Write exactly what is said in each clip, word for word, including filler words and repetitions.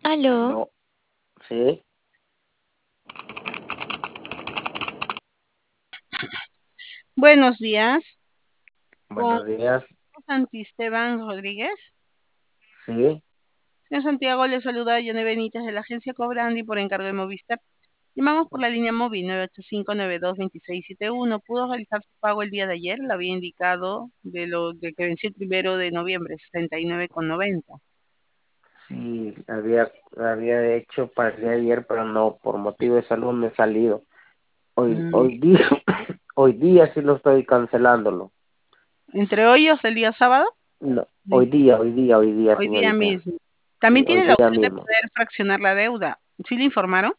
Aló, No, sí, buenos días. Con buenos días, Santisteban Rodríguez. sí, Señor Santiago, le saluda Yone Benítez de la agencia Cobrandi por encargo de Movistar. Llamamos por la línea móvil nueve ocho cinco, nueve dos dos seis siete uno. ¿Pudo realizar su pago el día de ayer? Lo había indicado de lo de que venció el primero de noviembre, sesenta y nueve con noventa. sí, había, había hecho para el día de ayer, pero no, por motivo de salud me he salido. Hoy, Mm, hoy día, hoy día sí lo estoy cancelándolo. Entre hoy o el día sábado. No, hoy Sí, día, hoy día, hoy día, hoy día señorita. mismo. Sí, También hoy tiene la día opción de mismo. poder fraccionar la deuda. ¿Sí le informaron?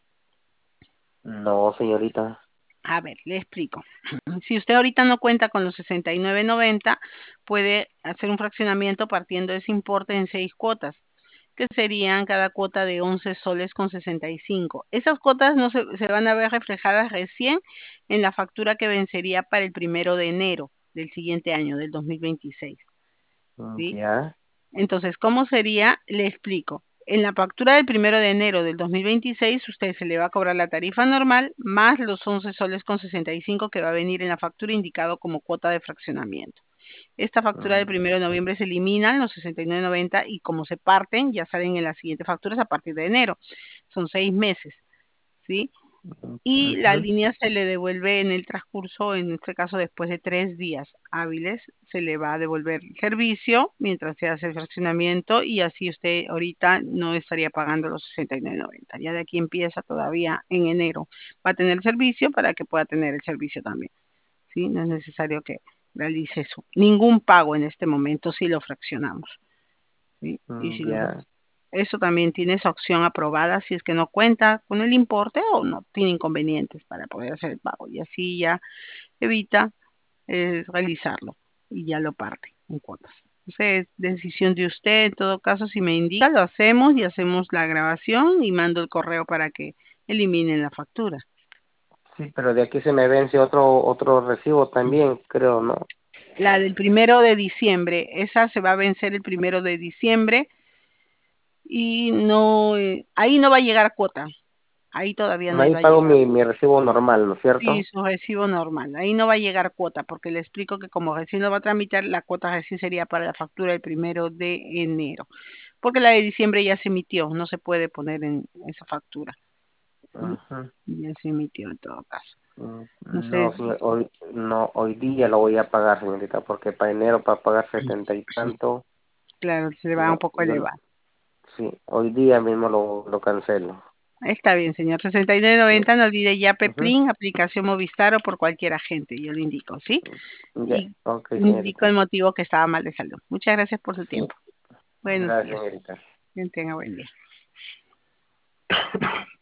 No, señorita. A ver, le explico. Si usted ahorita no cuenta con los sesenta y nueve noventa, puede hacer un fraccionamiento partiendo de ese importe en seis cuotas, que serían cada cuota de once soles con sesenta y cinco. Esas cuotas no se, se van a ver reflejadas recién en la factura que vencería para el primero de enero del siguiente año, del dos mil veintiséis. Mm, ¿Sí? ya, Entonces, ¿cómo sería? Le explico. En la factura del primero de enero del dos mil veintiséis, usted se le va a cobrar la tarifa normal más los once soles con sesenta y cinco que va a venir en la factura indicado como cuota de fraccionamiento. Esta factura del mm, primero de noviembre se eliminan los sesenta y nueve noventa y como se parten, ya salen en las siguientes facturas a partir de enero. Son seis meses, ¿sí? Y la ujú, línea se le devuelve en el transcurso, en este caso después de tres días hábiles, se le va a devolver el servicio mientras se hace el fraccionamiento y así usted ahorita no estaría pagando los sesenta y nueve noventa. Ya de aquí empieza todavía en enero. Va a tener servicio para que pueda tener el servicio también, ¿sí? No es necesario que realice eso. Ningún pago en este momento si lo fraccionamos, ¿sí? Y mm, si lo ya. eso también tiene esa opción aprobada si es que no cuenta con el importe o no tiene inconvenientes para poder hacer el pago. Y así ya evita eh, realizarlo y ya lo parte en cuotas. Entonces, es decisión de usted. En todo caso, si me indica, lo hacemos y hacemos la grabación y mando el correo para que eliminen la factura. Sí, pero de aquí se me vence otro, otro recibo también, creo, ¿no? La del primero de diciembre, esa se va a vencer el primero de diciembre y no, eh, ahí no va a llegar cuota. Ahí todavía no Ahí va a pago llegar. mi, mi recibo normal, ¿no es Sí, cierto? su recibo normal. Ahí no va a llegar cuota, porque le explico que como recién lo va a tramitar, la cuota recién sería para la factura del primero de enero. Porque la de diciembre ya se emitió, no se puede poner en esa factura. ¿Sí? Ujú. Ya se emitió en todo caso. Mm, No No, sé, señor, hoy, no, hoy día lo voy a pagar, señorita, porque para enero para pagar setenta y tanto, claro, se le va un no, poco yo, elevar. sí, hoy día mismo lo, lo cancelo. Está bien, señor. sesenta y nueve Sí. noventa, no olvide ya Ujú. Peplin, aplicación Movistar o por cualquier agente, yo le indico, ¿sí? Ya, Y ok, indico el señorita. motivo que estaba mal de salud. Muchas gracias por su Sí, tiempo. Buenos gracias, días. señorita. Que tenga buen día.